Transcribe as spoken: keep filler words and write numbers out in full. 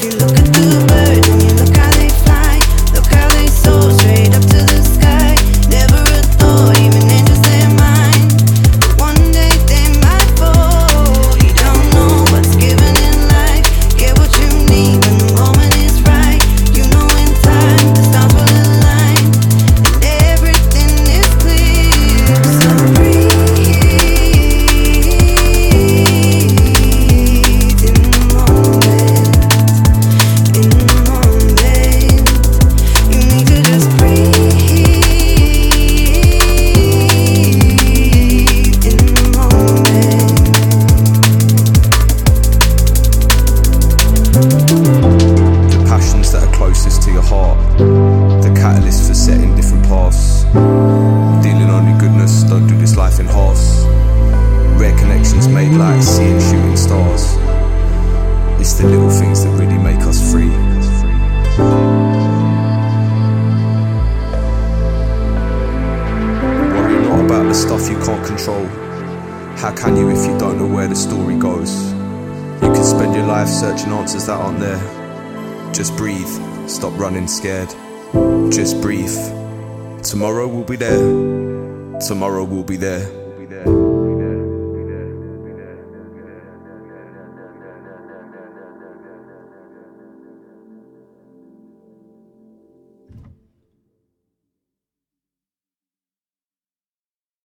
You look at the birds and you look how they fly. Look how they soar straight up to the sky. Never a thought, even angels their mind. But one day they might fall. You don't know what's given in life. Get what you need when the moment is right. You know in time the stars will align and everything is clear. So breathe in the moment. In the moment, you need to just breathe in the moment. The passions that are closest to your heart, the catalyst for setting different paths. Dealing only goodness, don't do this life in halves. Rare connections made like seeing shooting stars. It's the little things that really make us free. Worry not about the stuff you can't control. How can you if you don't know where the story goes? You can spend your life searching answers that aren't there. Just breathe, stop running scared. Just breathe. Tomorrow will be there. Tomorrow will be there.